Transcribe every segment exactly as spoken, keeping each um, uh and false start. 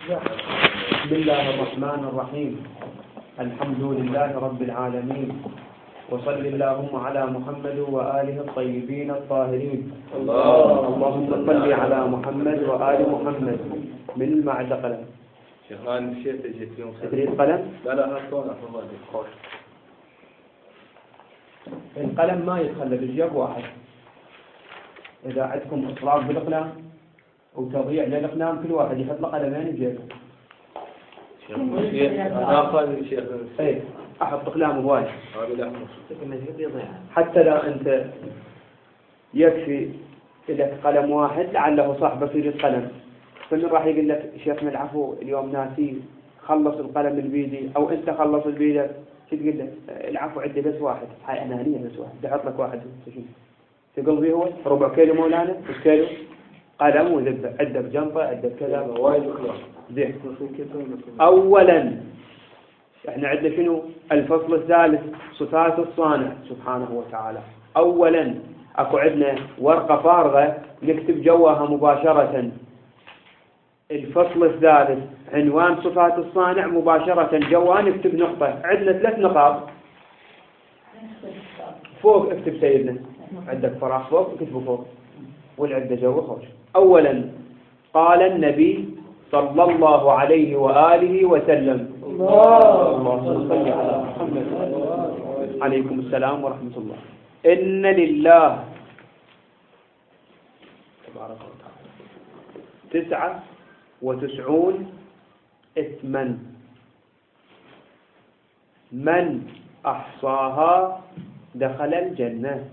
بسم الله الرحمن الرحيم. الحمد لله رب العالمين، وصل اللهم على محمد وآله الطيبين الطاهرين. اللهم صل على محمد وآل محمد. من معد قلم شيخان الشيخ تجي فيهم تريد قلم؟ لا لا هاتونا والله خوش. القلم ما يتخلى بجيب واحد. إذا عندكم إصرار بالأقلام وتضييع للأقلام، كل واحد يحط له قلمين بجيبه. شيخ ناخذ الشيخ إيه أحط أقلام هواي هذا حتى لا أنت يكفي لك قلم واحد، لعله صاحبك يريد قلم، فمن راح يقول لك شيخنا العفو اليوم ناسي خلص القلم البيدي، أو أنت خلص البيدي شو تقول له العفو عندي بس واحد، هاي أنانية بس واحد، تحط لك واحد تقول به هو ربع كيلو مولانا نص كيلو قلم وذبه، عده بجنطة عده كذا وايد كلام زين. أولا احنا عندنا شنو الفصل الثالث صفات الصانع سبحانه وتعالى. أولا اكو عندنا ورقة فارغة نكتب جواها مباشرة الفصل الثالث عنوان صفات الصانع، مباشرة جوا نكتب نقطة. عندنا ثلاث نقاط فوق، اكتب سيدنا عندك فراغ فوق اكتبه فوق والعدة جوا خوش. أولا قال النبي صلى الله عليه وآله وسلم. اللهم صل على محمد. عليكم السلام ورحمة الله. إن لله تبارك وتعالى تسعة وتسعون اسما من أحصاها دخل الجنة.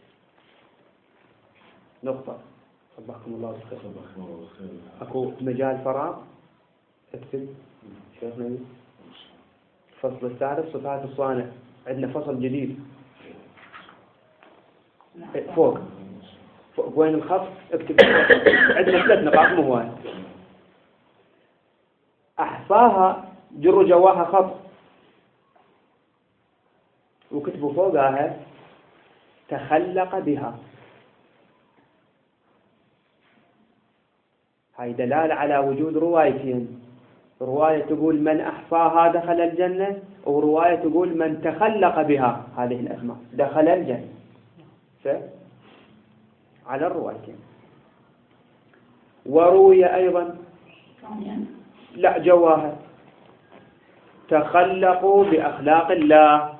نقطة. صبحكم الله بالخير. أكو مجال فراغ اكتب شيخنا الفصل الثالث صفات الصانع. عندنا فصل جديد فوق فوق وين الخط اكتب. عندنا ثلاث نقاط مو هواي. أحصاها جروا جواها خط وكتبوا فوقها تخلق بها. هاي دلالة على وجود روايتين، رواية تقول من أحصاها دخل الجنة، ورواية تقول من تخلق بها هذه الأسماء دخل الجنة. على الروايتين. وروي أيضا لا جواها تخلقوا بأخلاق الله.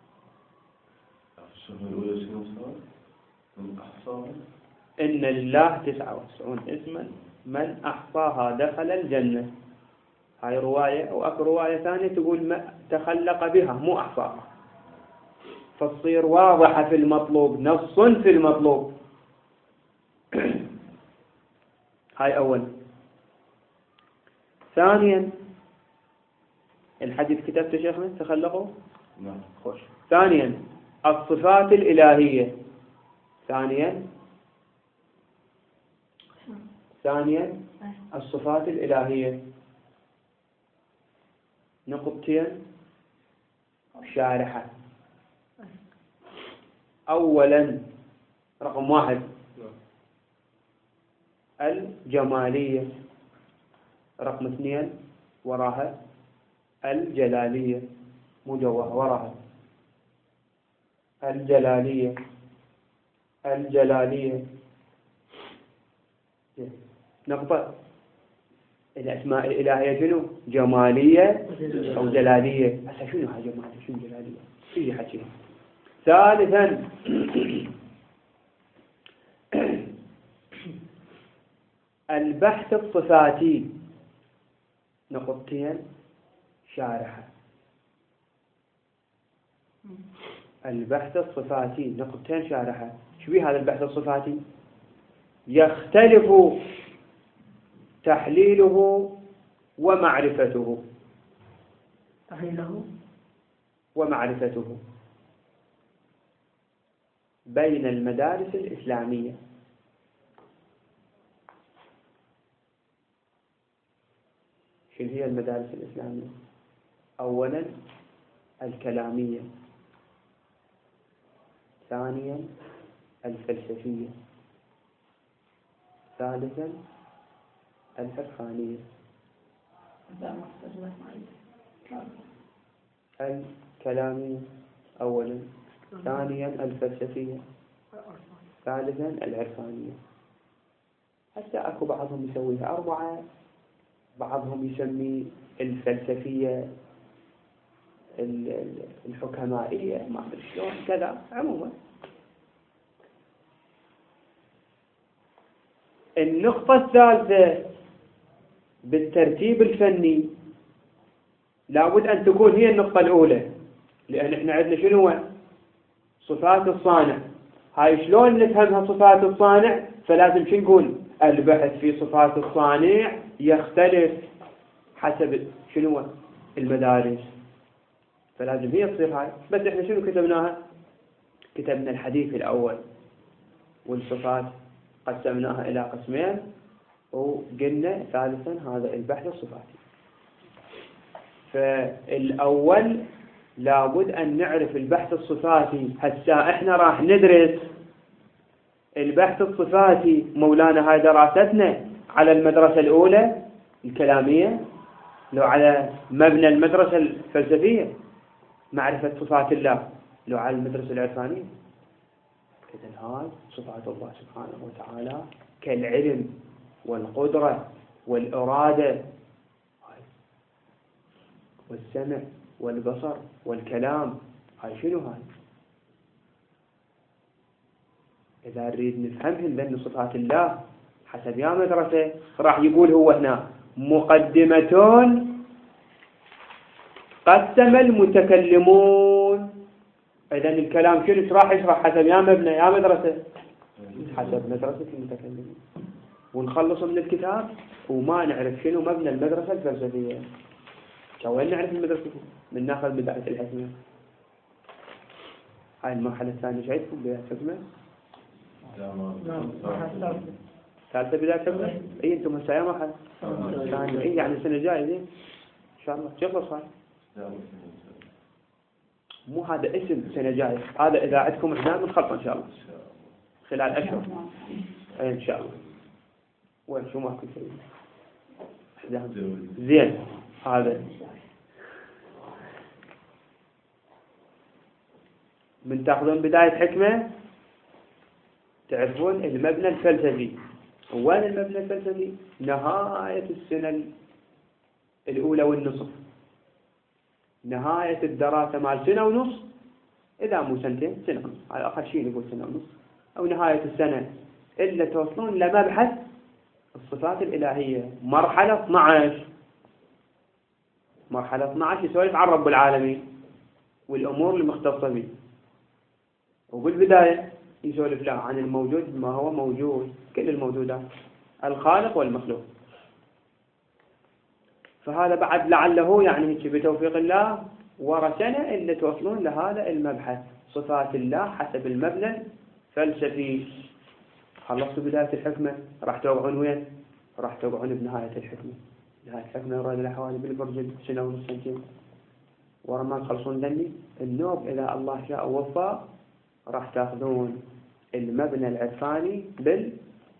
إن لله تسعة وتسعون اسما من أحصاها دخل الجنة. هاي رواية. وأكو رواية ثانية تقول ما تخلق بها مو أحصاها، فتصير واضحة في المطلوب، نص في المطلوب. هاي أول. ثانيا الحديث كتبت شيخنا تخلقوا نعم خوش. ثانيا الصفات الإلهية. ثانيا ثانيا الصفات الإلهية. نقطتين شارحة. أولا رقم واحد الجمالية، رقم اثنين وراها الجلالية، مو جواها وراها الجلالية. الجلالية نقطة. الأسماء الإلهية شنو؟ جمالية أو جلالية. هسه شنو هاي جمالية شنو جلالية؟ في حكي. ثالثا البحث الصفاتي. نقطتين شارحة. البحث الصفاتي نقطتين شارحة. شو بيه هذا البحث الصفاتي؟ يختلف تحليله ومعرفته. تحليله ومعرفته بين المدارس الإسلامية. شنو هي المدارس الإسلامية؟ أولا الكلامية، ثانيا الفلسفية، ثالثا العرفانية. الكلامية أولا، ثانيا الفلسفية، ثالثا العرفانية. حتى أكو بعضهم يسويها أربعة، بعضهم يسمي الفلسفية الحكمائية، ما أدري شلون كذا. عموما النقطة الثالثة بالترتيب الفني لابد أن تكون هي النقطة الأولى، لأن إحنا عندنا شنو هو؟ صفات الصانع. هاي شلون نفهمها صفات الصانع؟ فلازم شو نقول؟ البحث في صفات الصانع يختلف حسب شنو المدارس، فلازم هي تصير هاي. بس إحنا شنو كتبناها؟ كتبنا الحديث الأول، والصفات قسمناها إلى قسمين، وقلنا ثالثا هذا البحث الصفاتي. فالأول لابد أن نعرف البحث الصفاتي. هسا إحنا راح ندرس البحث الصفاتي. مولانا هاي دراستنا على المدرسة الأولى الكلامية، لو على مبنى المدرسة الفلسفية معرفة صفات الله، لو على المدرسة العرفانية. إذن هاي صفات الله سبحانه وتعالى كالعلم والقدرة والإرادة والسمع والبصر والكلام. هاي شنو هاي؟ إذا نريد نفهمهم بأن صفات الله حسب يا مدرسة راح يقول هو هنا مقدمة قسم المتكلمون. إذن الكلام شنو راح يشرح حسب يا مبنى يا مدرسة؟ حسب مدرسة المتكلمين. ونخلص من الكتاب وما نعرف شنو مبنى المدرسة الفلسفية. وين نعرف المدرسة؟ من ناخذ بداية الحكمة. هاي المرحلة الثانية ايش عندكم بداية الحكمة؟ نعم. ثالثة بداية الحكمة؟ اي انتم هسه يا مرحلة ثانية. اي يعني السنة الجاية زين ان شاء الله تخلص هاي. مو هذا اسم سنة جاية، هذا إذا عندكم إحنا بنخلص إن شاء الله خلال أشهر. أي إن شاء الله. وين شو ما كنت زين. هذا من تأخذون بداية حكمة تعرفون المبنى الفلسفي. وين المبنى الفلسفي؟ نهاية السنة الأولى والنصف، نهاية الدراسة مع سنة ونص، إذا مو سنتين سنة ونص على أقل شيء نقول سنة ونص، أو نهاية السنة إلا توصلون لمبحث الصفات الإلهية. مرحلة اثني عشر مرحلة اثني عشر يسولف عن رب العالمين والأمور المختصة به، وبالبداية يسولف لا عن الموجود ما هو موجود، كل الموجودات الخالق والمخلوق. فهذا بعد لعله يعني بتوفيق الله ورا سنة إلا توصلون لهذا المبحث صفات الله حسب المبنى الفلسفي. خلصتوا بداية الحكمة راح توقعون وين؟ راح توقعون بنهاية الحكمة. نهاية الحكمة يراد لها حوالي بالبرج سنة ونص سنتين. ورا ما تخلصون ذني النوب إذا الله شاء ووفى راح تاخذون المبنى العرفاني بال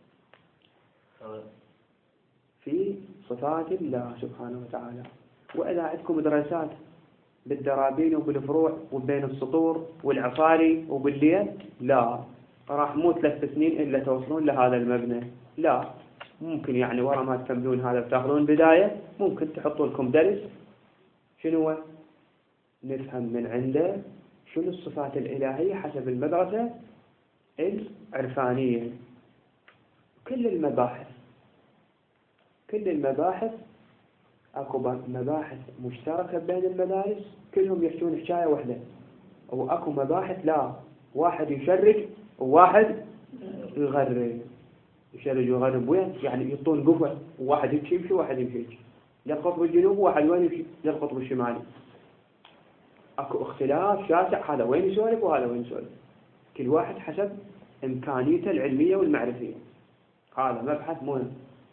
في صفات الله سبحانه وتعالى. وإذا عندكم دراسات بالدرابين وبالفروع وبين السطور والعصاري وبالليل، لا راح مو ثلاث سنين إلا توصلون لهذا المبنى. لا ممكن يعني ورا ما تكملون هذا بتاخذون بداية، ممكن تحطوا لكم درس شنو هو؟ نفهم من عنده شنو الصفات الإلهية حسب المدرسة العرفانية. كل المباحث كل المباحث اكو مباحث مشتركة بين المدارس كلهم يحكون حكاية واحدة، او اكو مباحث لا واحد يشرك وواحد يغرب. يشرك ويغرب وين؟ يعني يطون قفة وواحد يمشي يمشي وواحد يمشي يمشي للقطب الجنوبي وواحد وين يمشي للقطب الشمالي. اكو اختلاف شاسع، هذا وين يسولف وهذا وين يسولف، كل واحد حسب امكانيته العلمية والمعرفية. هذا مبحث مهم.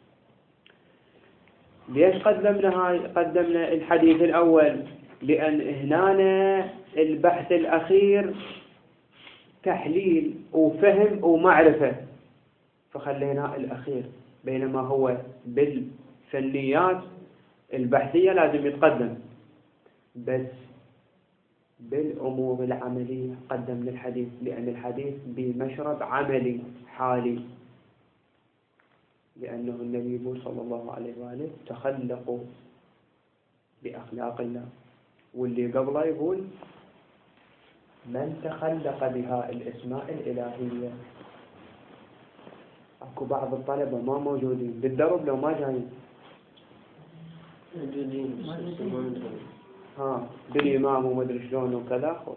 ليش قدمنا هاي قدمنا الحديث الأول؟ لأن هنا البحث الأخير تحليل وفهم ومعرفة، فخلينا الأخير. بينما هو بالفنيات البحثية لازم يتقدم، بس بالأمور العملية قدم للحديث، لأن الحديث بمشرب عملي حالي، لأنه النبي يقول صلى الله عليه وآله تخلقوا بأخلاق الله، واللي قبله يقول من تخلق بها الأسماء الإلهية. أكو بعض الطلبة ما موجودين بالدرب لو ما جايين موجودين ها بالإمام ومدري شلون وكذا. خوش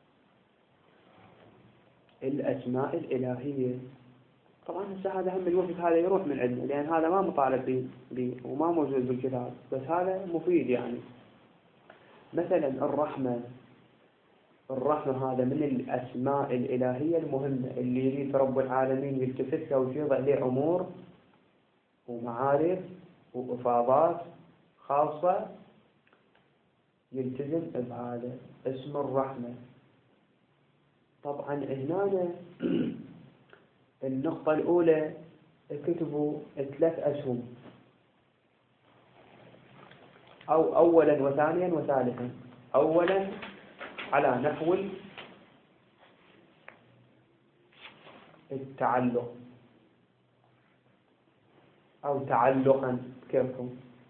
الأسماء الإلهية طبعا هسه هذا هم الوقت هذا يروح من عندنا، لأن هذا ما مطالب به وما موجود بالكتاب، بس هذا مفيد. يعني مثلا الرحمة، الرحمة هذا من الأسماء الإلهية المهمة اللي يريد رب العالمين يلتفت له ويوضع له أمور ومعارف وإفاضات خاصة يلتزم بهذا اسم الرحمة. طبعا هنا النقطة الأولى كتبوا ثلاث أسهم، أو أولا وثانيا وثالثا. أولا على نحو التعلق أو تعلقا، كيفكم؟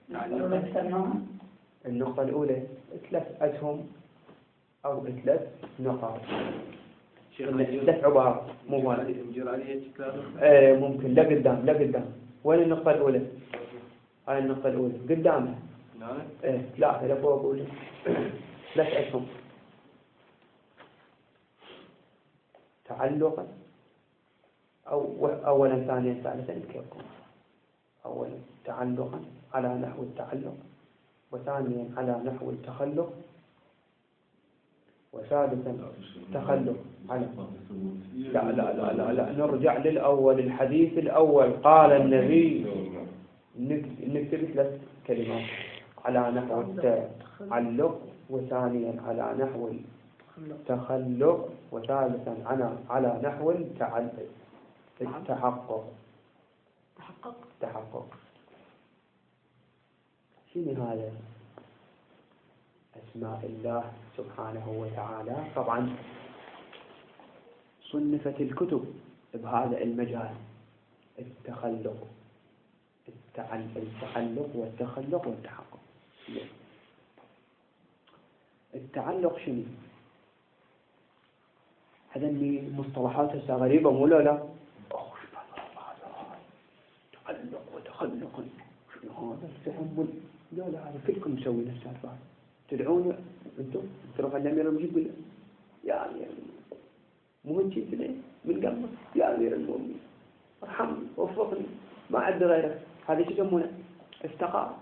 النقطة الأولى ثلاث أسهم أو ثلاث نقاط، ثلاث عبارات مو واحد. ايه ممكن لا قدام لا قدام. وين النقطة الأولى؟ هاي النقطة الأولى قدامها. ايه لا لا فوق أقول ثلاث أسهم تعلقا أو أولا ثانيا ثالثا كيفكم. أولا تعلقا على نحو التعلق، وثانيا على نحو التخلق، وثالثا تخلق على لا لا لا لا, لا. نرجع للأول، الحديث الأول قال النبي نكتب ثلاث كلمات على نحو التعلق، وثانيا على نحو التخلق، وثالثا على على نحو التحقق. تحقق تحقق شنو هذا؟ أسماء الله سبحانه وتعالى. طبعا صنفت الكتب بهذا المجال، التخلق التعلق والتخلق والتحقق. التعلق شنو؟ هذا اللي مصطلحات هسه غريبة مو لا لا تعلق وتخلق شنو هذا التحمل؟ لا لا هذا كلكم مسوي نفس هالفعل. تدعوني انتم تروح الامير المجيد يقول يا امير مو انت تدعي من قلبك يا امير المؤمنين ارحمني وفقني ما عندي غيرك. هذا شو يسمونه؟ استقامة.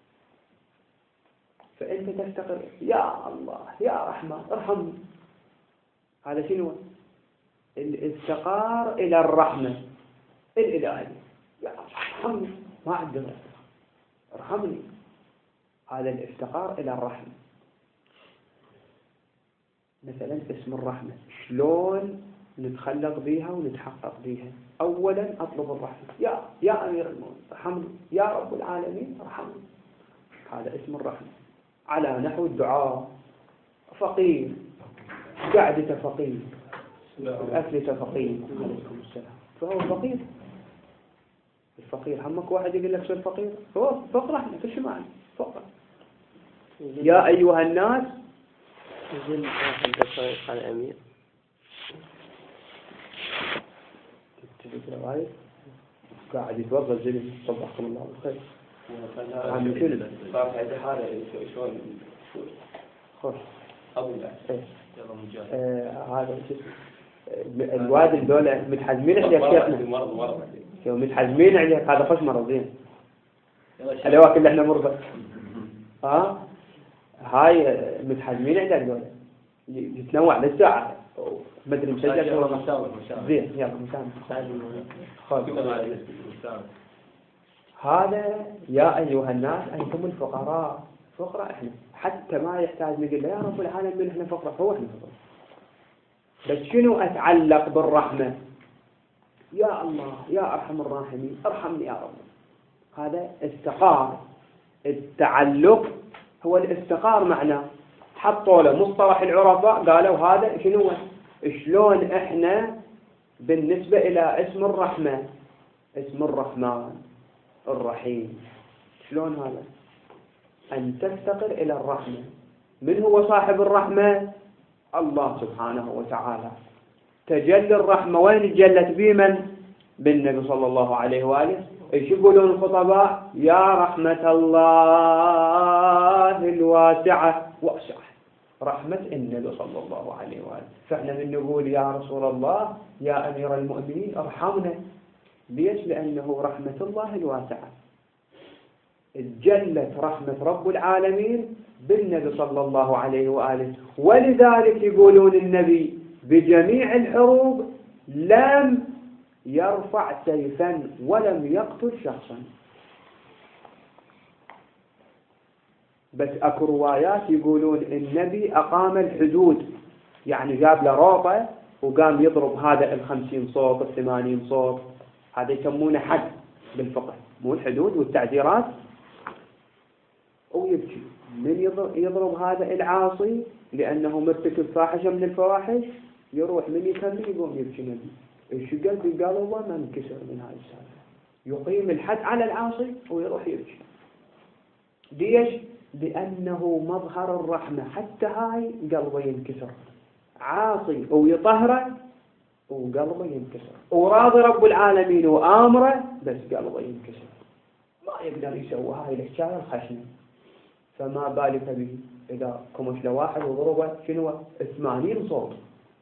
فانت تفتقر يا الله يا رحمن ارحمني. هذا شنو؟ الافتقار الى الرحمة الالهية. يا ارحمني ما عندي غيرك ارحمني. هذا الافتقار إلى الرحمة. مثلا اسم الرحمة شلون نتخلق بها ونتحقق بها؟ أولا أطلب الرحمة يا يا أمير المؤمنين ارحمني، يا رب العالمين ارحمني. هذا اسم الرحمة. على نحو الدعاء فقير قعدة فقير أكلة فقير عليكم السلام، فهو فقير. الفقير همك واحد يقول لك شو الفقير؟ هو فقر رحمة فيش معنى فقر. يا أيها الناس زل واحد دقائق على أمير قاعد يتوضا الزلم صبحكم الله بالخير. عم كل صار هذه حالة شلون خوش أبو لا يلا مجاهد هذا الواد الدولة متحزمين عليك شيخنا مرض مرض شو متحزمين عليك. هذا خوش مرضين الأواكل اللي احنا مرضى ها هاي متحزمين عليك دولة يتنوع للساعة ما ادري مسجل ولا مساوي زين يلا مساوي. هذا يا أيها الناس أنتم الفقراء. فقراء احنا حتى ما يحتاج نقول يا رب العالمين احنا فقراء، هو احنا فقراء. بس شنو أتعلق بالرحمة؟ يا الله يا أرحم الراحمين ارحمني يا رب. هذا استقار التعلق هو الافتقار معناه. حطوا له مصطلح العرفاء قالوا هذا شنو؟ شلون احنا بالنسبة إلى اسم الرحمة، اسم الرحمن الرحيم، شلون هذا؟ أن تفتقر إلى الرحمة. من هو صاحب الرحمة؟ الله سبحانه وتعالى. تجلي الرحمة وين تجلت بمن؟ بالنبي صلى الله عليه وآله. ايش يقولون الخطباء؟ يا رحمة الله الواسعة، واسعة رحمة النبي صلى الله عليه وآله. فاحنا من نقول يا رسول الله يا أمير المؤمنين ارحمنا. ليش؟ لأنه رحمة الله الواسعة. جلت رحمة رب العالمين بالنبي صلى الله عليه وآله. ولذلك يقولون النبي بجميع الحروب لم يرفع سيفا ولم يقتل شخصا. بس اكو روايات يقولون النبي اقام الحدود، يعني جاب له روطة وقام يضرب هذا الخمسين صوت الثمانين صوت، هذا يسمونه حد بالفقه، مو الحدود والتعزيرات. ويبكي من يضرب هذا العاصي لأنه مرتكب فاحشة من الفواحش، يروح من يكمل يقوم يبكي نبي. ايش قلبي؟ قال الله ما انكسر من هاي السالفة. يقيم الحد على العاصي ويروح يبكي. ليش؟ لأنه مظهر الرحمة. حتى هاي قلبه ينكسر، عاصي ويطهره وقلبه ينكسر، وراضي رب العالمين وآمره بس قلبه ينكسر، ما يقدر يسوي هاي الحكاية الخشنة. فما بالك به إذا كمش لواحد وضربه شنو ثمانين صوت.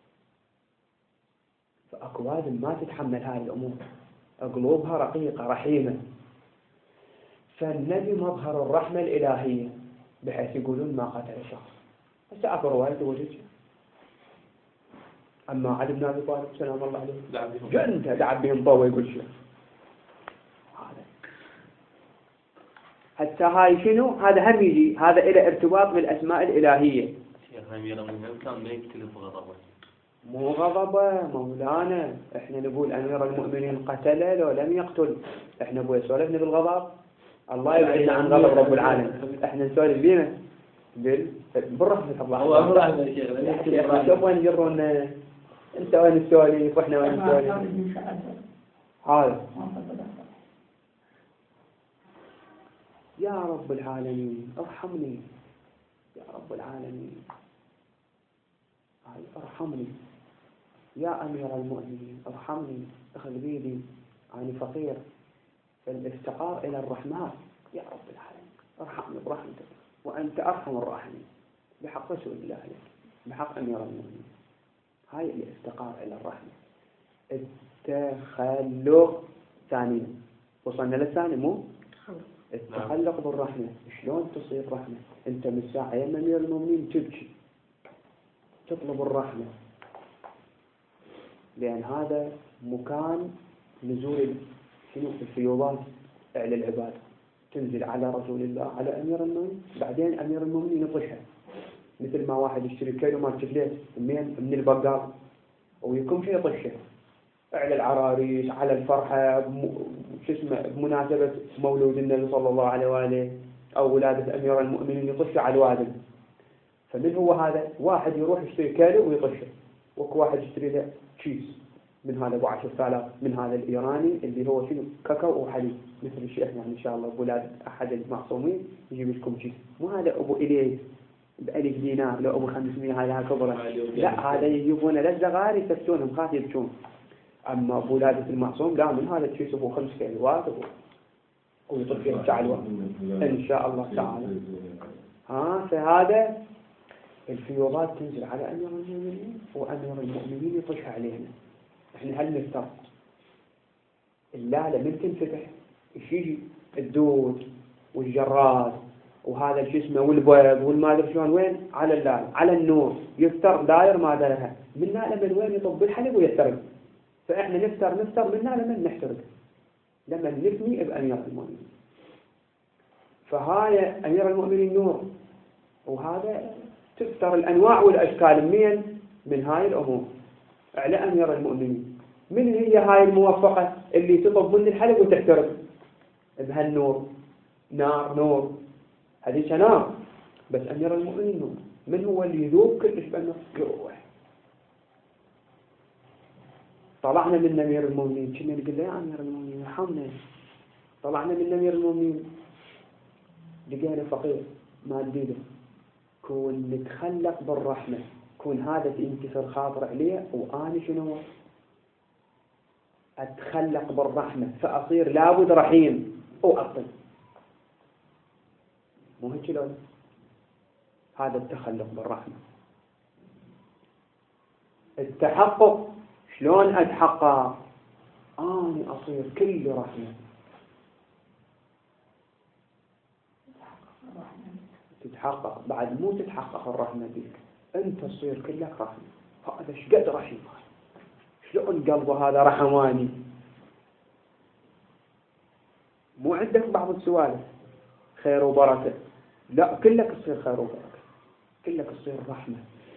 فأكواد ما تتحمل هاي الأمور، قلوبها رقيقة رحيمة. فالنبي مظهر الرحمة الإلهية، بحيث يقولون ما قتل شخص. بس أكو رواية توجد. أما علي بن أبي طالب سلام الله عليه جنته دعب بهم طوى يقول شيء. هذا حتى هاي شنو؟ هذا هم يجي، هذا إلى ارتباط بالأسماء الإلهية. شيخ أمير المؤمنين كان ما يقتل بغضبه. مو غضبه مولانا، احنا نقول أمير المؤمنين قتل لو لم يقتل. احنا ابو سولفنا بالغضب، الله يبعدنا عن غضب رب العالمين. احنا نسولف بينا بال بالرحمة الله. هو أمر رحمة يا شيخ. شوف وين يجرون، انت وين تسولف واحنا وين نسولف. هذا يا رب العالمين ارحمني، يا رب العالمين ارحمني، يا أمير المؤمنين ارحمني، اخذ بيدي، أنا فقير. فالافتقار إلى الرحمن، يا رب العالمين ارحمني برحمتك وأنت أرحم الراحمين، بحق رسول الله عليك، بحق أمير المؤمنين. هاي الافتقار إلى الرحمة. التخلق ثانيا، وصلنا للثاني مو؟ التخلق بالرحمة. شلون تصير رحمة؟ أنت من ساعة يا أمير المؤمنين تبكي تطلب الرحمة، لأن هذا مكان نزول شنو الفيوضات على العباد، تنزل على رسول الله على أمير المؤمنين، بعدين أمير المؤمنين يطشها. مثل ما واحد يشتري كيلو مال شوكليت من من البقال ويكون فيه طشه على العراريس، على الفرحة شو اسمه بمناسبة مولود النبي صلى الله عليه وآله أو ولادة أمير المؤمنين، يطش على الوادم. فمن هو هذا؟ واحد يروح يشتري كيلو ويطشه، وكو واحد يشتري له كيس من هذا ابو عشرة آلاف من هذا الإيراني اللي هو شنو كاكاو وحليب، مثل الشيخ يعني إن شاء الله بولاد أحد المعصومين يجيب لكم كيس. مو هذا أبو إليه بألف دينار لو أبو خمسمية هذا كبرة، لا هذا يجيبون للزغار يفتونهم خاف يبكون. أما بولادة المعصوم لا، من هذا الكيس أبو خمس كيلوات ويطلق فيه الشعلوة إن شاء الله تعالى. ها فهذا الفيوضات تنزل على أمير المؤمنين وأمير المؤمنين يطش علينا. إحنا هل نفترض اللالة من تنفتح إيش يجي الدود والجراد وهذا الشيء اسمه والبيض والما أدري شلون، وين على اللالة على النور يفتر داير ما لها من نالة من وين يطب الحليب ويحترق. فإحنا نفتر نفتر من نالة من نحترق لما نفني بأمير المؤمنين. فهاي أمير المؤمنين نور، وهذا تفتر الأنواع والأشكال منين؟ من هاي الأمور على أمير المؤمنين. من هي هاي الموفقة اللي تطب من الحلب وتحترق بهالنور؟ نار نور هذه شنار. بس أمير المؤمنين من هو اللي يذوب كلش بأنه يروح؟ طلعنا من أمير المؤمنين كنا نقول له يا أمير المؤمنين ارحمنا. طلعنا من أمير المؤمنين لقينا فقير ما نديده، كون نتخلق بالرحمة، كون هذا ينكسر خاطر عليه وأنا شنو أتخلق بالرحمة فأصير لابد رحيم وأطل. مو هيك لون؟ هذا التخلق بالرحمة. التحقق شلون أتحقق؟ أنا أصير كل رحمة. تتحقق بعد مو تتحقق الرحمة بيك، أنت تصير كلك رحمة. هذا شقد رحيم، شلون قلبه هذا رحماني. مو عندك بعض السوالف خير وبركة، لا كلك تصير خير وبركة، كلك تصير رحمة.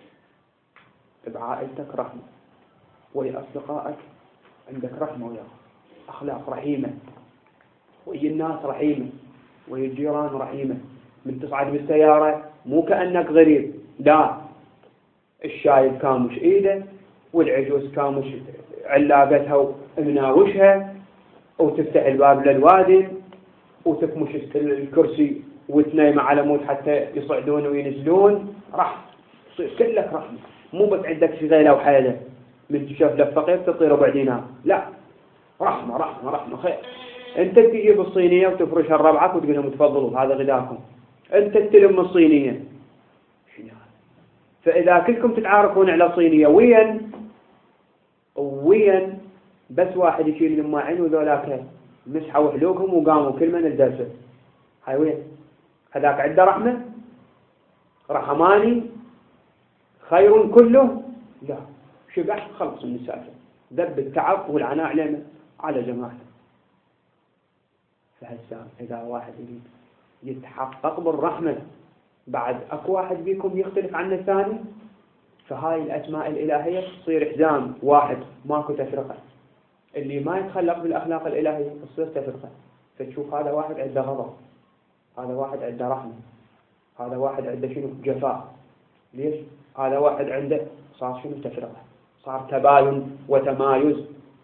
بعائلتك رحمة، ويا أصدقائك عندك رحمة، ويا أخلاق رحيمة، ويا الناس رحيمة، ويا الجيران رحيمة. من تصعد بالسيارة مو كأنك غريب، لا، الشايب كامش إيده والعجوز كامش علاقتها ومناوشها، وتفتح الباب للوادي وتكمش الكرسي وتنايم على مود حتى يصعدون وينزلون. راح تصير كلك رحمة، مو بس عندك شغيلة وحيلة من تشوف لك فقير تطير ربع دينار، لا، رحمة رحمة رحمة خير. انت تجيب الصينية وتفرشها ربعك وتقول لهم تفضلوا هذا غداكم، انت تلم الصينية. فإذا كلكم تتعارفون على صينية وين وين بس واحد يشيل الماعين وذولاك مسحوا حلوقهم وقاموا كل من الدرس، هاي وين؟ هذاك عنده رحمة رحماني خير كله؟ لا، شبح خلص من السالفة، ذب التعب والعناء علينا على جماعته. فهسا إذا واحد يريد يتحقق بالرحمة، بعد أكو واحد بيكم يختلف عن الثاني، فهاي الأسماء الإلهية تصير حزام واحد، ماكو تفرقة. اللي ما يتخلق بالأخلاق الإلهية تصير تفرقة، فتشوف هذا واحد عنده غضب، هذا واحد عنده رحمة، هذا واحد عنده شنو جفاء. ليش؟ هذا واحد عنده صار شنو تفرقة، صار تباين وتمايز.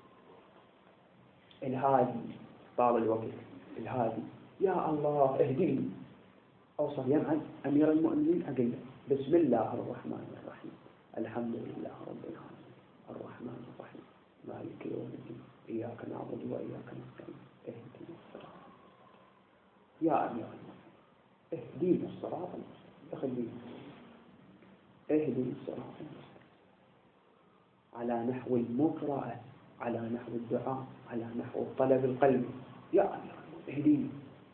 الهادي طال الوقت، الهادي يا الله اهديني، أوصل يمعن أمير المؤمنين أقول بسم الله الرحمن الرحيم، الحمد لله رب العالمين، الرحمن الرحيم، مالك يوم الدين، إياك نعبد وإياك نستعين، اهدنا الصراط. يا أمير المؤمنين اهدينا الصراط المستقيم، اهدنا الصراط المستقيم، على نحو المقرأة، على نحو الدعاء، على نحو طلب القلب. يا أمير المؤمنين اهديني.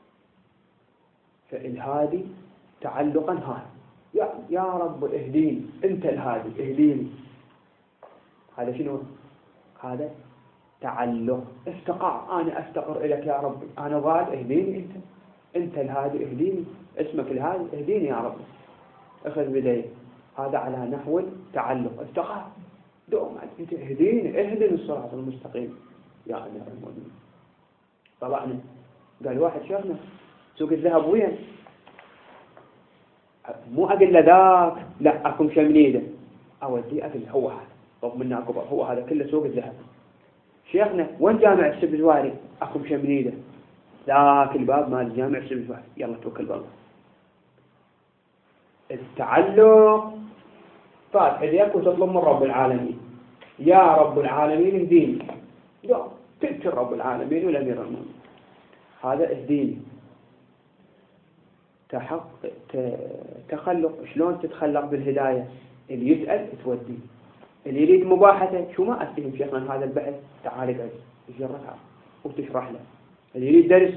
فالهادي تعلقا هذا، يا يا رب اهديني، انت الهادي اهديني. هذا شنو؟ هذا تعلق، افتقار، انا افتقر اليك يا رب، انا ضال اهديني انت، انت الهادي اهديني، اسمك الهادي اهديني يا رب. اخذ بداية، هذا على نحو التعلق، افتقار، دوم انت اهديني، اهدني الصراط المستقيم يا امير المؤمنين. طلعنا قال واحد شافنا سوق الذهب وين؟ مو أقل ذاك، لا أكم شمنيده أودي أقل هو هذا، طب منا أكبر هو هذا كله سوق الذهب. شيخنا وين جامع السبزواري؟ أكم شمنيده، ذاك الباب مال جامع السبزواري، يلا توكل بالله. التعلق فاتح يديك وتطلب من رب العالمين، يا رب العالمين اهديني، لا تذكر رب العالمين والأمير المؤمنين، هذا اهديني. تحق تخلق، شلون تتخلق بالهداية؟ اللي يسأل تودي، اللي يريد مباحثة شو ما أستهم شيخنا هذا البحث، تعال اقعد تجربها وتشرح له. اللي يريد درس،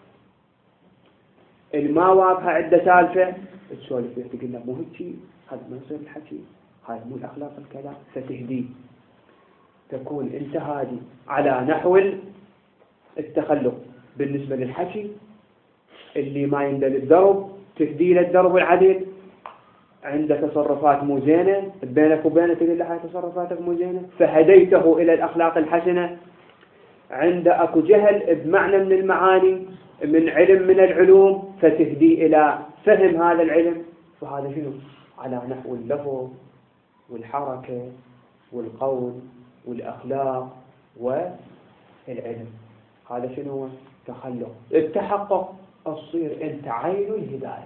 اللي ما واضحة عنده سالفة تسولف فيه، تقول له مو هيك، هذا ما يصير الحكي، هاي مو الأخلاق الكلام، فتهدي. تكون انت هادي على نحو التخلق بالنسبة للحكي. اللي ما يندل الدرب تهدي له الدرب العديد، عنده تصرفات مو زينة بينك وبينه تقول له هاي تصرفاتك مو زينة، فهديته إلى الأخلاق الحسنة. عنده أكو جهل بمعنى من المعاني من علم من العلوم فتهدي إلى فهم هذا العلم، فهذا شنو؟ على نحو اللفظ والحركة والقول والأخلاق والعلم. هذا شنو هو؟ تخلق. التحقق تصير أنت عين الهداية،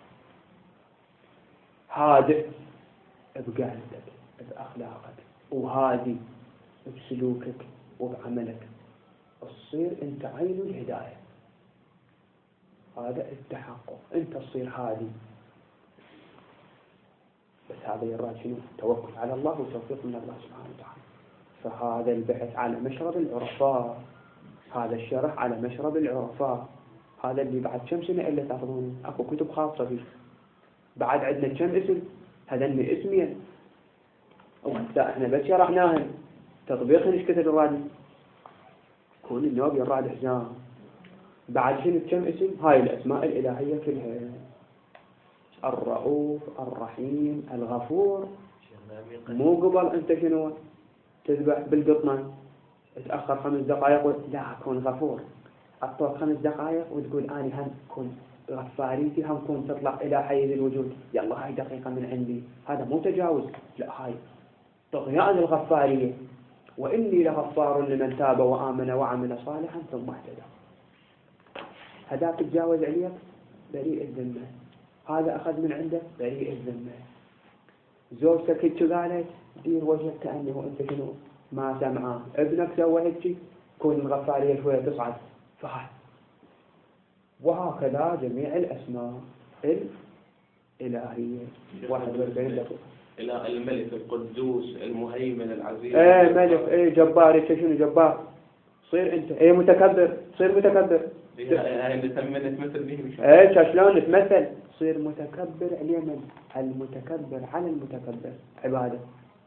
هادئ بقلبك بأخلاقك وهادي بسلوكك وبعملك، تصير أنت عين الهداية. هذا التحقق، أنت تصير هادي. بس هذا يراد شنو؟ توكل على الله وتوفيق من الله سبحانه وتعالى. فهذا البحث على مشرب العرفاء، هذا الشرح على مشرب العرفاء، هذا اللي بعد كم سنة إلا تاخذون أكو كتب خاصة فيه. بعد عندنا كم اسم، هذن اسمين وحتى احنا بس شرحناهن، تطبيقهن ايش كثر الرادي كون النوب يراد حزام. بعد شنو كم اسم؟ هاي الأسماء الإلهية كلها، الرؤوف الرحيم الغفور. مو قبل أنت شنو تذبح بالقطنة تأخر خمس دقائق و... لا كون غفور، أطول خمس دقائق وتقول أنا هم كون غفاريتي هم كون تطلع إلى حيز الوجود، يلا هاي دقيقة من عندي. هذا مو تجاوز، لا هاي طغيان الغفارية. وإني لغفار لمن تاب وآمن وعمل صالحا ثم اهتدى. هذاك تجاوز عليك بريء الذمة، هذا أخذ من عنده بريء الذمة. زوجتك هيك قالت دير وجهك كأنه أنت شنو ما سمعان، ابنك سوى هيك كون الغفارية شوية تصعد فهد. وهكذا جميع الأسماء الإلهية. واحد واربعين دقيقة. إلى الملك القدوس المهيمن العزيز. ايه ملك، ايه جبار، ايه شنو جبار؟ صير انت ايه متكبر، صير متكبر. هاي اللي تمنت مثل به. ايه شلون نتمثل؟ صير متكبر اليمن. المتكبر على المتكبر عبادة.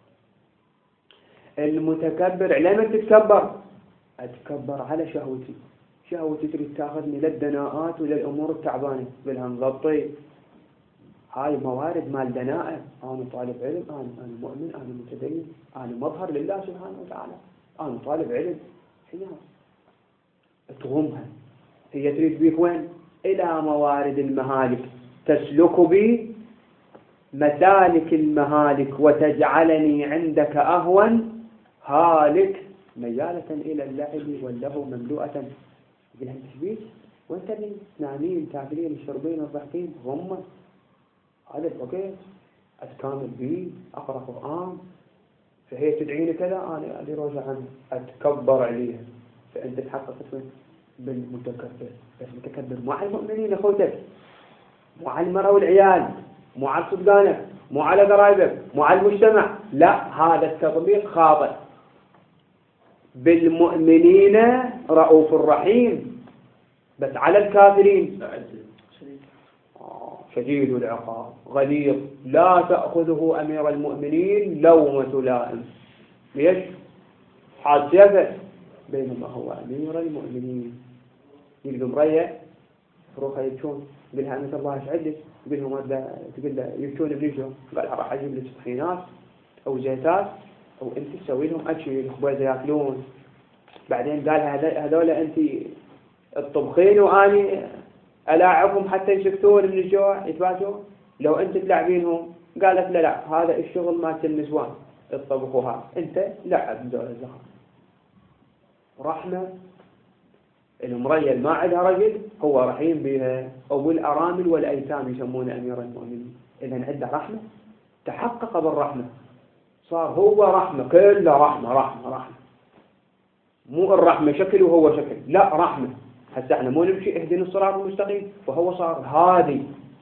المتكبر على من تتكبر؟ اتكبر على شهوتي، شهوتي تريد تاخذني للدناءات وللامور التعبانه، بالها نضبطي. هاي موارد مال دناءة. أنا طالب علم، أنا أنا مؤمن، أنا متدين، أنا مظهر لله سبحانه وتعالى، أنا طالب علم. هي تغمها، هي تريد بيك وين؟ إلى موارد المهالك، تسلك بي مسالك المهالك وتجعلني عندك أهون هالك، ميالة إلى اللعب واللهو مملوءة بالتشبيك. وانت اللي نايمين تاكلين الشربين الضحكين هم هذا الوقت أتكامل به، أقرأ قرآن، فهي تدعيني كذا أنا اللي روجع عنها أتكبر عليها. فأنت تحققت بالمتكبر. بس متكبر مو على المؤمنين أخوتك، مو على المرأة والعيال، مو على صدقانك، مو على قرايبك، مو على المجتمع. لا، هذا التطبيق خاطئ. بالمؤمنين رؤوف رحيم، بس على الكافرين شديد العقاب غليظ لا تأخذه أمير المؤمنين لومة لائم. ليش؟ حاد سيفه، بينما هو أمير المؤمنين. يلقى مريع فروخه يبكون، يقول لها أمة الله ايش عندك؟ يقول لهم تقول له يبكون بليشو، قال راح أجيب لك طحينات أو زيتات أو أنت تسوي لهم أكل خبز ياكلون. بعدين قال هذول أنت الطبخين وأني ألاعبهم حتى يسكتون من الجوع يتباشون، لو أنت تلعبينهم. قالت لا لا، هذا الشغل مالت النسوان الطبخوها، أنت لعب ذول الزهر. رحمة المرية ما عندها رجل هو رحيم بها، أو الأرامل والأيتام يسمون أمير المؤمنين. إذن عنده رحمة، تحقق بالرحمة، صار هو رحمة، كله رحمة رحمة رحمة. مو الرحمة شكل وهو شكل، لا رحمة. حتى احنا مو نمشي اهدنا الصراط المستقيم فهو صار هادي.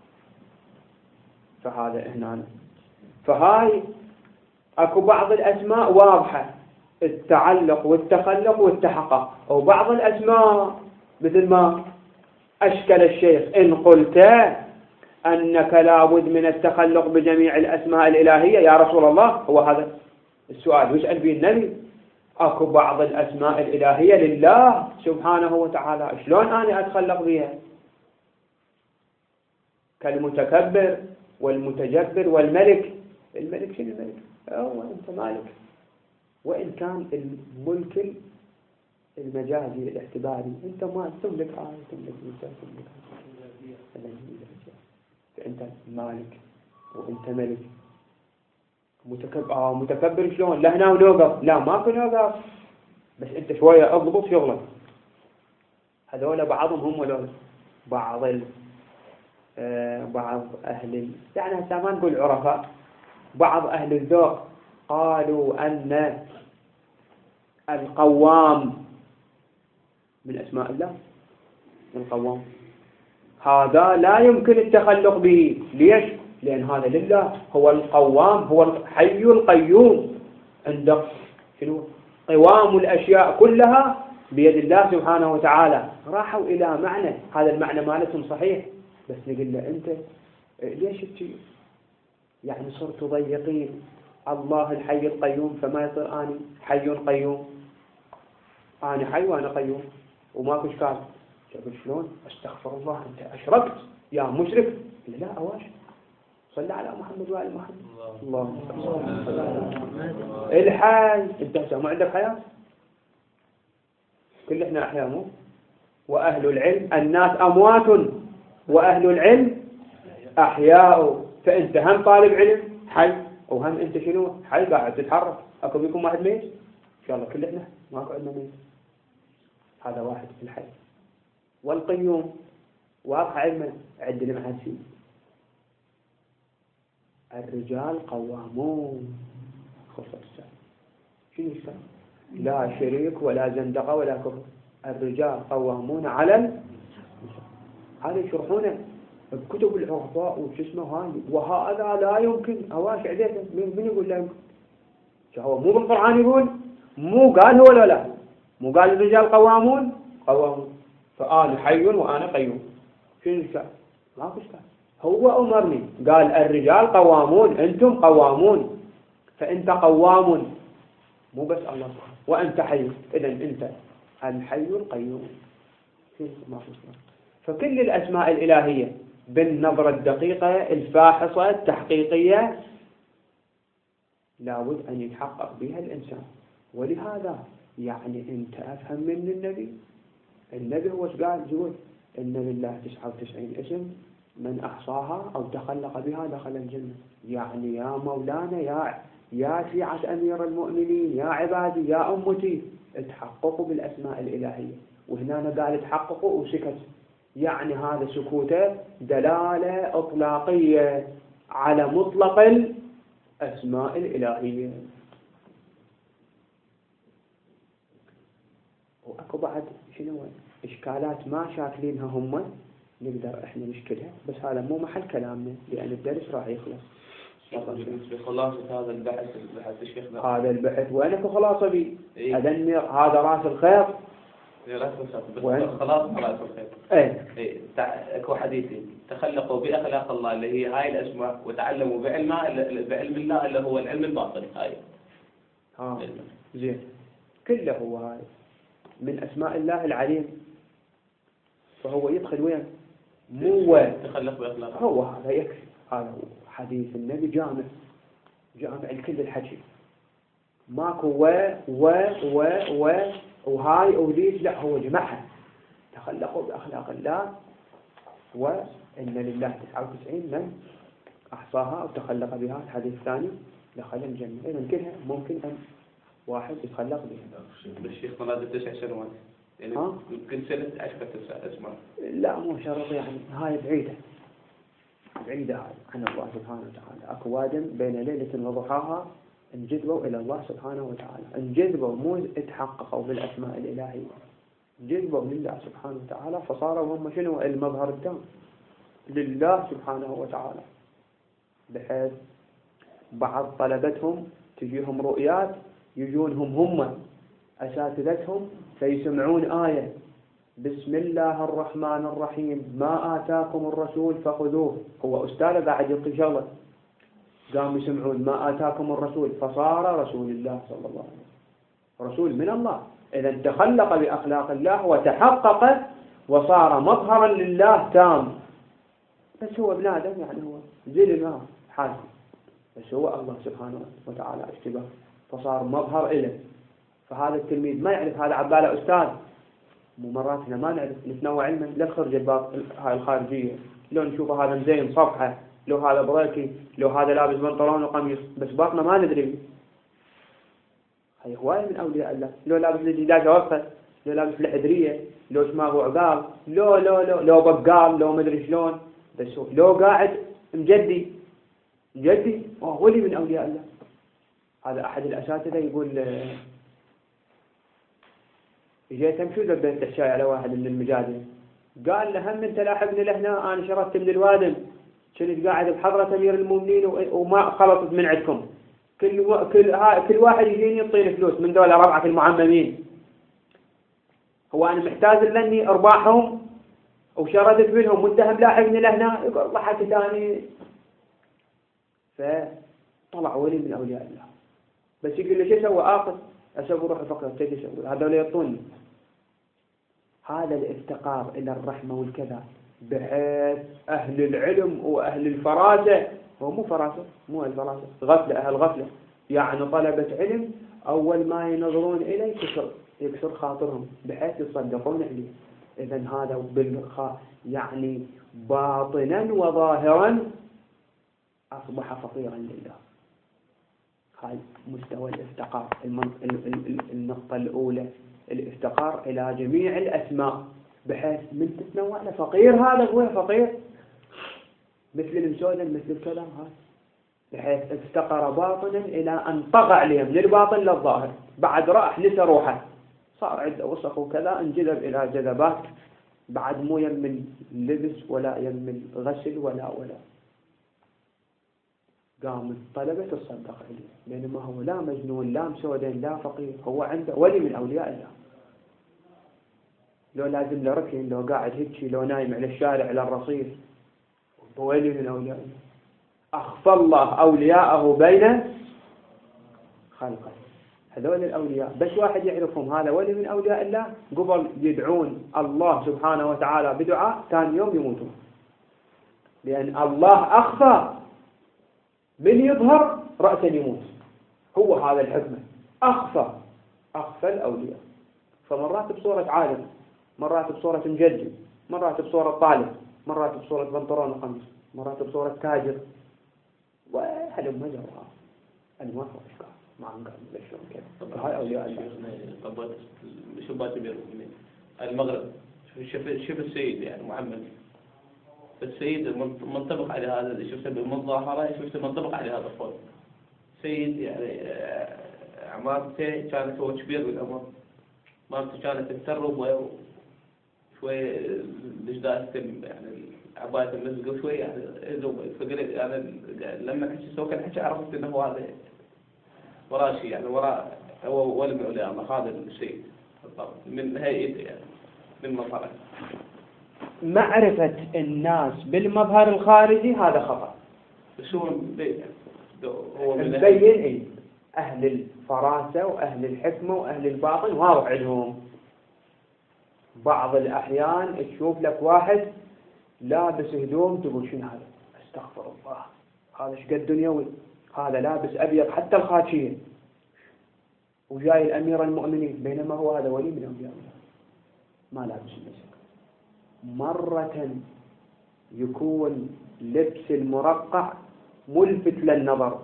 فهذا هنا. فهاي اكو بعض الاسماء واضحة، التعلق والتخلق والتحقق، وبعض الاسماء مثل ما اشكل الشيخ ان قلت انك لابد من التخلق بجميع الاسماء الالهية يا رسول الله. هو هذا السؤال ويسأل به النبي. اكو بعض الاسماء الالهية لله سبحانه وتعالى، شلون انا اتخلق بها؟ كالمتكبر والمتجبر والملك. الملك شنو الملك؟ هو انت مالك. وان كان الملك المجازي الاعتباري، أنت ما تملك آية تملك موسى تملك فأنت مالك وأنت ملك. متكبر آه متكبر شلون؟ لا هنا ونوقف، لا ماكو نوقف، بس أنت شوية أضبط شغلك. هذول بعضهم هم ولا بعض ال آه بعض أهل ال... يعني هسه ما نقول عرفاء، بعض أهل الذوق قالوا أن القوام من أسماء الله، القوام هذا لا يمكن التخلق به. ليش؟ لأن هذا لله، هو القوام، هو الحي القيوم، عندك شنو؟ قوام الأشياء كلها بيد الله سبحانه وتعالى. راحوا إلى معنى، هذا المعنى مالتهم صحيح، بس نقول له أنت ليش تجي يعني صرت ضيقين؟ الله الحي القيوم، فما يصير أنا حي قيوم؟ أنا حي وأنا قيوم وماكو إشكال. تقول شلون؟ استغفر الله، أنت أشركت يا مشرك. لا أواش، صلى على محمد وعلى محمد. اللهم صل على الحي. أنت هسه ما عندك حياة؟ كل إحنا أحياء مو؟ وأهل العلم الناس أموات وأهل العلم أحياء. فأنت هم طالب علم حي، وهم أنت شنو؟ حي قاعد تتحرك. أكو بيكم واحد ميت؟ إن شاء الله كل إحنا ماكو عندنا ميت. هذا واحد في الحي. والقيوم واضح علما عند المحاسين. الرجال قوامون خصوصا السلام. شنو السلام؟ لا شريك ولا زندقة ولا كفر. الرجال قوامون على ال... هذا يشرحونه بكتب العرفاء وجسمه هاي. وهذا لا يمكن. أواش عديته من, من يقول لا يمكن؟ هو مو بالقرآن يقول؟ مو قال هو لا لا مو قال الرجال قوامون قوامون فأنا حي وأنا قيوم. شنو الإشكال؟ ما في إشكال. هو أمرني قال الرجال قوامون، أنتم قوامون، فأنت قوام مو بس الله سبحانه، وأنت حي، إذن أنت الحي القيوم. ما في إشكال. فكل الأسماء الإلهية بالنظرة الدقيقة الفاحصة التحقيقية لابد أن يتحقق بها الإنسان. ولهذا يعني أنت أفهم من النبي. النبي هو قال جوي إن لله تسعة وتسعين اسم من أحصاها أو تخلق بها دخل الجنة. يعني يا مولانا، يا يا شيعة أمير المؤمنين، يا عبادي، يا أمتي، اتحققوا بالأسماء الإلهية. وهنا قال اتحققوا وسكت. يعني هذا سكوته دلالة إطلاقية على مطلق الأسماء الإلهية. وأكو بعد شنو إشكالات ما شاكلينها هم نقدر إحنا نشكلها، بس هذا مو محل كلامنا لأن الدرس راح يخلص. بخلاصة هذا البحث البحث الشيخ هذا البحث وأنا خلاصة بي إيه؟ أدمر هذا رأس الخيط. راس الخيط خلاص راس الخيط. إيه إيه أكو حديثين: تخلقوا بأخلاق الله اللي هي هاي الأسماء، وتعلموا بعلمها بعلم الله اللي هو العلم الباطني. هاي ها زين كله هو هاي من أسماء الله العليم. فهو يدخل وين؟ مو تخلق بأخلاق هو هذا يكفي. هذا هو حديث النبي جامع جامع الكل الحكي. ماكو و و و و وهاي وليش، لا هو جمعها. تخلقوا بأخلاق الله وإن لله تسعة وتسعين من أحصاها أو تخلق بها. الحديث الثاني دخل الجنة. إذن كلها ممكن أن واحد يتخلق بها. الشيخ مراد تسع سنوات يعني كل سنة عشرة تسع أسماء. لا مو شرط يعني. هاي بعيدة بعيدة هاي عن الله سبحانه وتعالى. أكو وادم بين ليلة وضحاها انجذبوا إلى الله سبحانه وتعالى. انجذبوا مو اتحققوا بالأسماء الإلهية، انجذبوا لله سبحانه وتعالى فصاروا هم شنو المظهر التام لله سبحانه وتعالى. بحيث بعض طلبتهم تجيهم رؤيات يجونهم هم أساتذتهم فيسمعون آية بسم الله الرحمن الرحيم ما آتاكم الرسول فخذوه. هو أستاذ قاعد يلقي شغله، قاموا يسمعون ما آتاكم الرسول فصار رسول الله صلى الله عليه وسلم رسول من الله. إذا تخلق بأخلاق الله وتحقق وصار مظهرا لله تام. بس هو ابن آدم يعني هو زي ما حاله، بس هو الله سبحانه وتعالى اشتباه فصار مظهر إله. فهذا التلميذ ما يعرف هذا عباله أستاذ. مو مرات احنا ما نعرف نتنوع علما لا الخرجة هاي الخارجية، لو نشوفه هذا مزين صفحة، لو هذا بريكي، لو هذا لابس بنطلون وقميص، بس باطنه ما ندري. هاي هواية من أولياء الله، لو لابس لجداجة وقفة، لو لابس الحدرية، لو شماغه عقال، لو لو لو لو بقال، لو مدري شلون، بس لو قاعد مجدي مجدي وهو ولي من أولياء الله. هذا أحد الأساتذة يقول جيت أمشي ذبيت الشاي على واحد من المجادل، قال له هم أنت لاحقني لهنا، أنا شردت من الوادم، كنت قاعد بحضرة أمير المؤمنين وما خلطت من عندكم، كل و... كل ها... كل واحد يجيني يعطيني فلوس من دولة ربعة المعممين، هو أنا محتاج لأني أرباحهم وشردت منهم وأنت هم لاحقني لهنا، يقول ضحكت ثاني. فطلع ولي من أولياء الله، بس يقول له شو سوى آخر أسوي روح فقط تجي سوي هذا ولا يعطوني. هذا الافتقار إلى الرحمة والكذا، بحيث أهل العلم وأهل الفراسة، هو مو فراسة مو الفراسة، غفلة، أهل غفلة، يعني طلبة علم أول ما ينظرون إليه يكسر يكسر خاطرهم بحيث يصدقون عليه. إذن هذا بالخ يعني باطنا وظاهرا أصبح فقيرا لله. هاي مستوى الافتقار. النقطة الأولى الافتقار إلى جميع الأسماء بحيث من تتنوع له فقير، هذا هو فقير مثل المسودن مثل الكلام هذا، بحيث افتقر باطنا إلى أن طغى عليه من الباطن للظاهر، بعد راح نسى روحه، صار عنده وسخ وكذا، انجذب إلى جذبات بعد مو يم اللبس ولا يم الغسل ولا ولا قام الطلبة تصدق عليه، بينما هو لا مجنون لا مسودين لا فقير، هو عنده ولي من أولياء الله. لو لازم له ركن، لو قاعد هيك، لو نايم على الشارع على الرصيف، هو ولي من أولياء الله. أخفى الله أولياءه بين خلقه. هذول الأولياء بس واحد يعرفهم هذا ولي من أولياء الله، قبل يدعون الله سبحانه وتعالى بدعاء ثاني يوم يموتون، لأن الله أخفى، من يظهر رأسا يموت، هو هذا الحكمة، أخفى أخفى الأولياء. فمرات بصورة عالم، مرات بصورة مجدد، مرات بصورة طالب، مرات بصورة بنطلون وقميص، مرات بصورة تاجر، وهل مجرى أنواع وأشكال ما عم قال بشون كذا. هاي أولياء الله. طب شو باتبير المغرب شوف شوف السيد يعني محمد السيد منطبق على هذا اللي شفته بالمظاهرة، شفته منطبق على هذا القول. سيد يعني عمارته كانت هو كبير بالعمر، مالته كانت تترب شوي الجداد يعني عباية المزق شوي يعني فقريت يعني لما حكي سوى كان حكي عرفت انه هذا وراء شيء يعني وراء هو ولم يعلى الله هذا السيد من هيئته يعني من مصالح. معرفة الناس بالمظهر الخارجي هذا خطأ. شو هو مبين إيه؟ أهل الفراسة وأهل الحكمة وأهل الباطن واضح عندهم. بعض الأحيان تشوف لك واحد لابس هدوم تقول شنو هذا؟ استغفر الله، هذا شقد دنيوي، هذا لابس أبيض حتى الخاتشية وجاي الأمير المؤمنين، بينما هو هذا ولي من أولياء الله ما لابس المسك. مرة يكون لبس المرقع ملفت للنظر،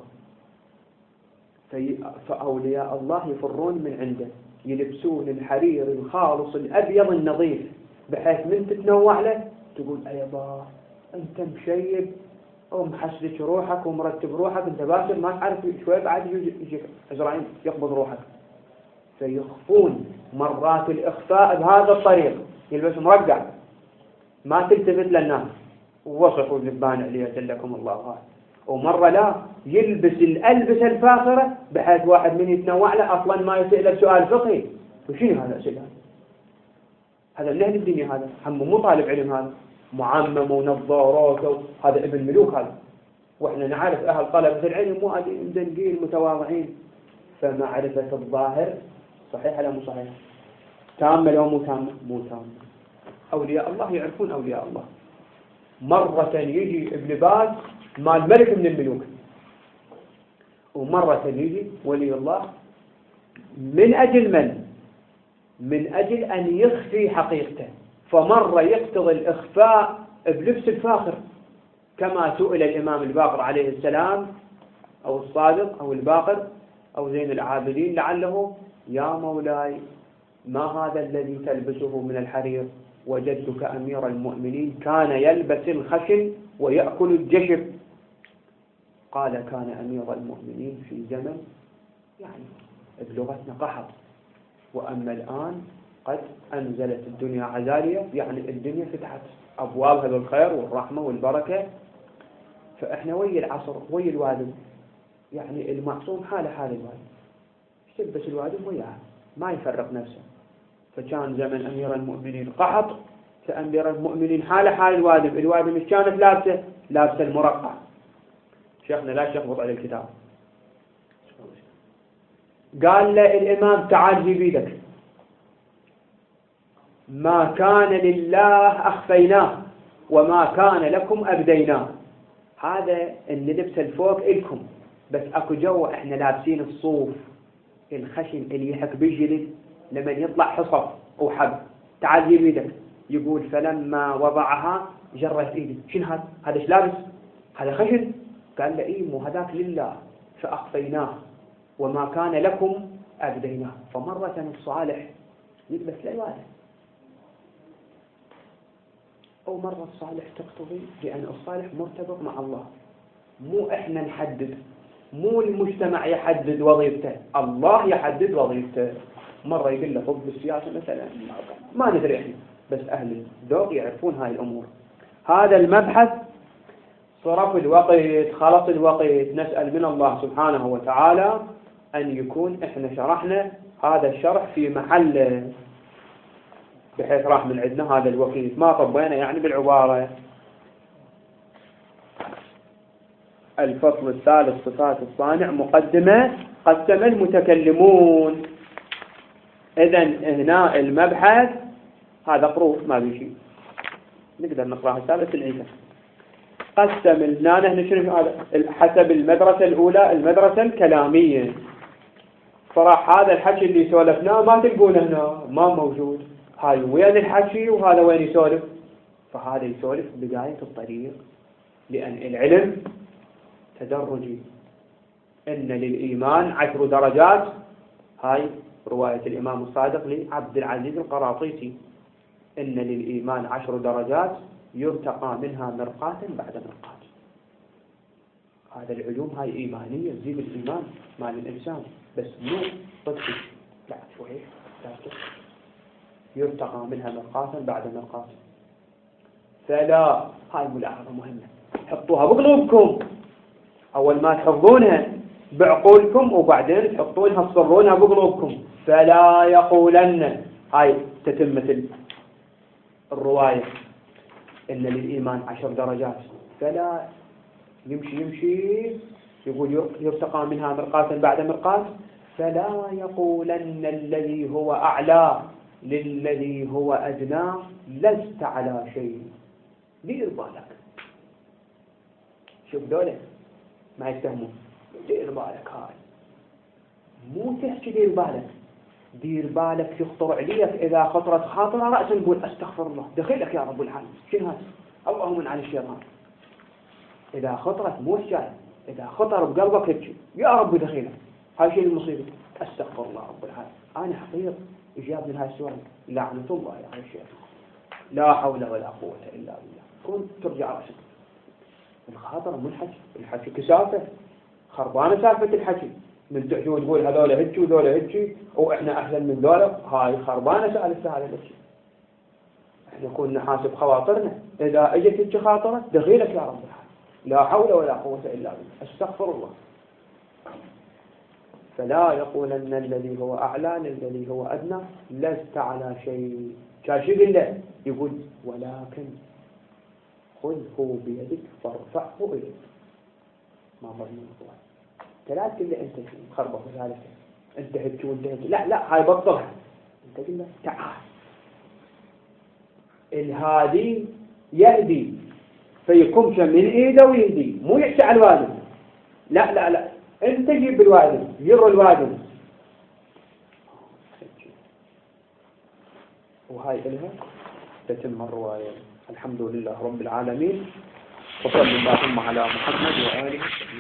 فأولياء الله يفرون من عنده، يلبسون الحرير الخالص الأبيض النظيف بحيث من تتنوع له تقول أيضا أنت مشيب ومحسلك روحك ومرتب روحك، أنت باشر ما تعرف شوي بعد يجي عزرائيل يقبض روحك. فيخفون مرات الإخفاء بهذا الطريق، يلبس مرقع ما تلتفت للناس ووصفوا الزبان عليه جلكم الله، ومرة لا يلبس الألبسة الفاخرة بحيث واحد من يتنوع له أصلا ما يسأله سؤال فقهي، وشنو هذا سؤال؟ هذا من أهل الدنيا، هذا هم مو طالب علم، هذا معمم ونظارات، هذا ابن ملوك هذا، وإحنا نعرف أهل طلبة العلم مو مدنقين متواضعين. فمعرفة الظاهر صحيح ولا مو صحيح؟ تامة لو مو تامة؟ مو تامة. أولياء الله يعرفون أولياء الله. مرة يجي ابن باز مال ملك من الملوك، ومرة يجي ولي الله من أجل من؟ من أجل أن يخفي حقيقته، فمرة يقتضي الإخفاء بلبس الفاخر، كما سئل الإمام الباقر عليه السلام أو الصادق أو الباقر أو زين العابدين لعله: يا مولاي ما هذا الذي تلبسه من الحرير؟ وجدتك أمير المؤمنين كان يلبس الخشن ويأكل الجشر. قال: كان أمير المؤمنين في زمن يعني بلغتنا قحط، وأما الآن قد أنزلت الدنيا عزالية، يعني الدنيا فتحت أبوابها بالخير والرحمة والبركة، فإحنا وي العصر وي الوادم، يعني المعصوم حاله حال الوادم، يلبس الوادم وياه ما يفرق نفسه. فكان زمن أمير المؤمنين قحط، فأمير المؤمنين حاله حال الوادم، الوادم مش كانت لابسه لابسه المرقع. شيخنا لا شيخ وضع الكتاب قال له الإمام: تعال جيب يدك، ما كان لله أخفيناه وما كان لكم أبديناه. هذا اللي لبس الفوق إلكم، بس أكو جوا إحنا لابسين الصوف الخشن اللي يحك بالجلد لما يطلع حصر وحب. تعال جيب يدك. يقول: فلما وضعها جرت إيدي. شنو هذا؟ هذا ايش لابس؟ هذا خشن. قال له: إيه، مو هذاك لله فأخفيناه وما كان لكم أبديناه. فمرة الصالح يلبس للوالد، أو مرة الصالح تقتضي، لأن الصالح مرتبط مع الله، مو إحنا نحدد، مو المجتمع يحدد وظيفته، الله يحدد وظيفته. مرة يقول له طب السياسة مثلا، ما ندري إحنا، بس أهل الذوق يعرفون هاي الأمور. هذا المبحث صرف الوقت، خلص الوقت، نسأل من الله سبحانه وتعالى أن يكون إحنا شرحنا هذا الشرح في محل، بحيث راح من عندنا هذا الوقت ما طبينا يعني بالعبارة. الفصل الثالث: صفات الصانع. مقدمة: قسم المتكلمون. إذن هنا المبحث هذا قروف ما بيشي، نقدر نقرأها الثالث العيسى. قسم لنا نحن شنو هذا حسب المدرسة الأولى، المدرسة الكلامية. صراحة هذا الحكي اللي سولفناه ما تلقونه هنا، ما موجود. هاي وين الحكي وهذا وين يسولف؟ فهذا يسولف بداية الطريق، لأن العلم تدرجي. إن للإيمان عشر درجات، هاي رواية الإمام الصادق لعبد العزيز القراطيسي: إن للإيمان عشر درجات يرتقى منها مرقاة بعد مرقاة. هذا العلوم هاي إيمانية تزيد الإيمان مع الإنسان، بس مو طبي، لا شوية يرتقى منها مرقاة بعد مرقاة. فلا، هاي ملاحظة مهمة حطوها بقلوبكم، أول ما تحفظونها بعقولكم وبعدين تحطونها تصرونها بقلوبكم. فلا يقولن، هاي تتمة الرواية: إن للإيمان عشر درجات. فلا يمشي يمشي يقول يرتقى منها مرقاة بعد مرقاة. فلا يقولن الذي هو أعلى للذي هو أدنى لست على شيء. دير بالك، شوف دولة ما يستهمون، دير بالك، هاي مو تحكي دير بالك، دير بالك يخطر عليك إذا خطرت خاطرة رأسا نقول أستغفر الله، دخلك يا رب العالمين، شنو هذا؟ اللهم من على الشيطان. إذا خطرت مو شاي، إذا خطر بقلبك هيك يا رب دخلك، هاي شيء المصيبة، أستغفر الله رب العالمين. أنا حقيق إجابة من هاي السؤال لعنة الله يا على الشيطان، لا حول ولا قوة إلا بالله. كن ترجع رأسك. الخاطر مو الحكي، الحكي كسافة خربانة، سالفة الحكي من تحجوا تقول هذول هجي وذول هجي وإحنا أحسن من ذولا، هاي خربانة سالفة هذا الشيء. إحنا كنا نحاسب خواطرنا، إذا أجت هجي خاطرة دخيلك يا رب العالمين، لا حول ولا قوة إلا بالله، أستغفر الله. فلا يقولن الذي هو أعلى للذي هو أدنى لست على شيء. كاشي بالله يقول ولكن خذه بيدك فارفعه إليك. ما ظلمنا الله ثلاث كله أنت مخربط ثالثة، أنت هدك وأنت هدك، لا لا هاي بطلها. أنت قلنا تعال، الهادي يهدي فيكمش من إيده ويهدي، مو يحشي على الوادم، لا لا لا، أنت جيب بالوادم، يروا الوادم وهاي إلها تتم الرواية. الحمد لله رب العالمين، وصلى اللهم على محمد وآله.